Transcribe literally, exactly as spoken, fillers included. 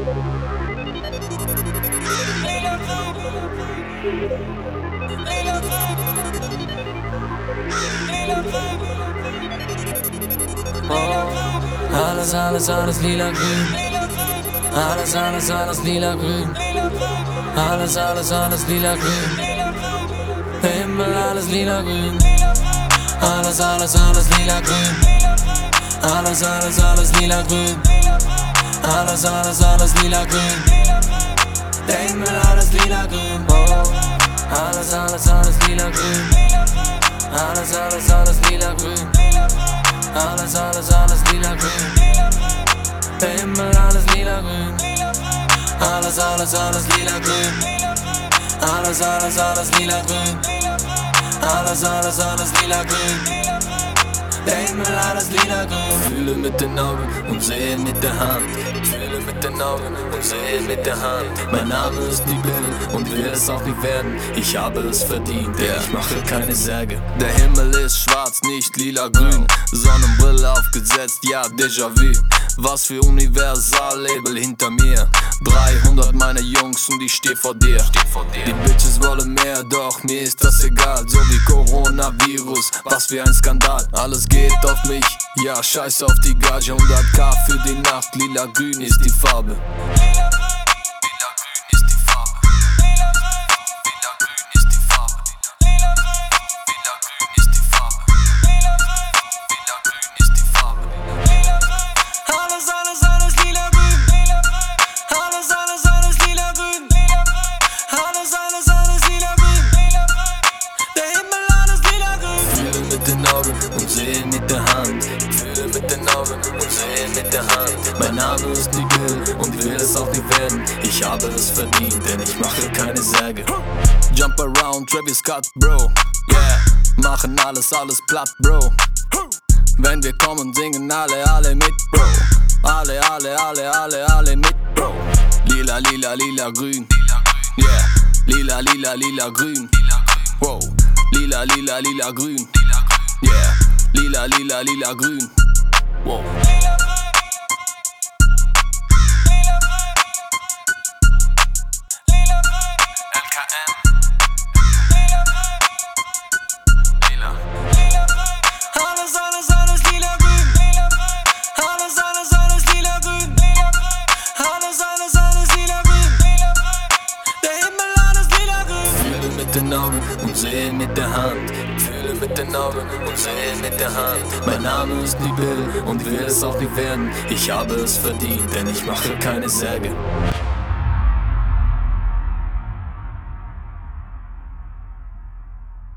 Alles, alles, alles lila-grün. Alles, alles, alles lila-grün. Alles, alles, alles lila-grün. Himmel, alles lila-grün. Alles, alles, alles lila-grün. Alles, alles, alles lila-grün. Alles, alles, alles lila-grün. Der Himmel, alles lila-grün. Alles, alles, alles lila-grün. Alles, alles, alles lila-grün. Alles, alles, alles lila-grün. Der Himmel, alles lila-grün. Alles, alles, alles lila-grün. Alles, alles, alles lila-grün. Alles, alles, alles lila-grün. Der Himmel, alles lila-grün. Fühle mit den Augen und sehe mit der Hand. Fühle mit den Augen und sehe mit der Hand. Mein Name ist die Bill und will es auch nicht werden. Ich habe es verdient, ja, ich mache keine Särge. Der Himmel ist schwarz, nicht lila-grün. Sonnenbrille aufgesetzt, ja, Déjà-vu. Was für Universal-Label hinter mir. dreihundert meine Jungs und ich steh vor dir. Die Bitches wollen mehr, doch mir ist das egal. So wie Coronavirus, was für ein Skandal. Alles geht auf mich, ja, scheiß auf die Gage. Hunderttausend für die Nacht, lila-grün ist die Farbe. Und sehe mit der Hand, fühle mit den Augen und sehe mit der Hand. Mein Name ist Nigel und will es auch nicht werden. Ich habe es verdient, denn ich mache keine Särge. Jump around, Travis Scott, Bro. Yeah, machen alles, alles platt, Bro. Wenn wir kommen, singen alle, alle mit, Bro. Alle, alle, alle, alle, alle mit, Bro. Lila, lila, lila, grün. Yeah, lila, lila, lila, grün. Wow, lila, lila, lila, grün. Yeah, lila, lila, lila, grün. Wow. L K M. Lila. Alles, alles, alles lila-grün. Alles, alles, alles lila-grün. Alles, alles, alles lila-grün. Der Himmel, alles lila-grün. Fühle mit den Augen und sehe mit der Hand. Fühle mit den Augen und sehe mit der Hand. Mein Name ist Nibel und will es auch nicht werden. Ich habe es verdient, denn ich mache keine Särge.